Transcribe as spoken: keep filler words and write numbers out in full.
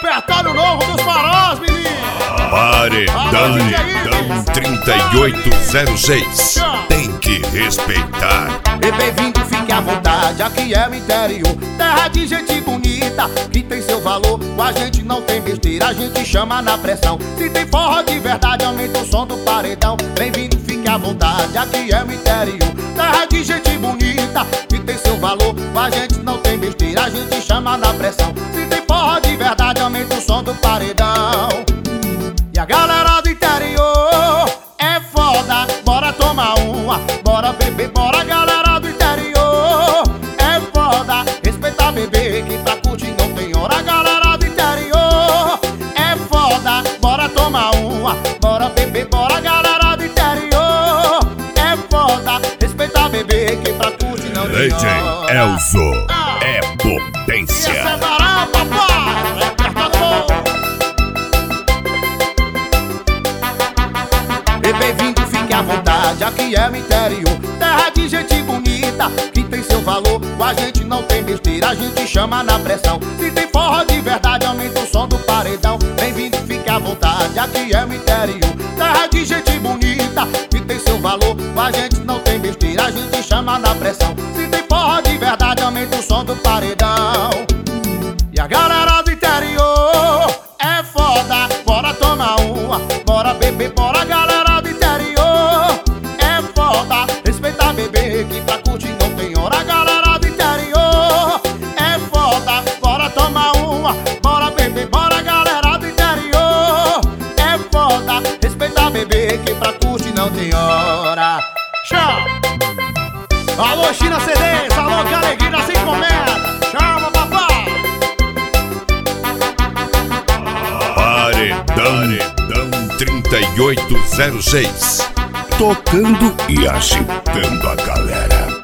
repertório novo dos farós, menino. Paredão trinta e oito zero seis. Tem que respeitar. E bem-vindo, fique à vontade, aqui é o interior, terra de gente bonita, que tem seu valor. Com a gente não tem besteira, a gente chama na pressão. Se tem forró de verdade, aumenta o som do paredão. Bem-vindo, fique à vontade, aqui é o interior, terra de gente bonita, que tem seu valor. Com a gente não tem besteira, a gente chama na pressão. Se tem forró de verdade, aumenta o som do paredão. E a galera do interior é foda, bora tomar uma, bora beber, bora galera do interior é foda, respeita bebê, que pra curtir não tem hora. Galera do interior é foda, bora tomar uma, bora beber, bora galera do interior é foda, respeita bebê, que pra curtir não tem D J hora. Elzo Ah. é potência. Esse é varão, papai, repertório. E bem-vindo, fique à vontade, aqui é o interior, terra de gente bonita, que tem seu valor. Com a gente não tem besteira, a gente chama na pressão. Se tem forró de verdade, aumenta o som do paredão. Bem-vindo, fique à vontade, aqui é o interior, terra de gente bonita, que tem seu valor. Com a gente não tem besteira, a gente chama na pressão. Se tem forró de verdade, aumenta o som do paredão. E a galera do interior é foda, bora tomar uma, bora beber, bora galera do interior é foda, respeita bebê, que pra curtir não tem hora. Galera do interior é foda, bora tomar uma, bora beber, bora galera do interior é foda, respeita bebê, que pra curtir não tem hora. Tchau! Alô, China C Ds, alô, que alegria das encomendas. Chama, papai! Paredão trinta e oito zero seis. Tocando e agitando a galera.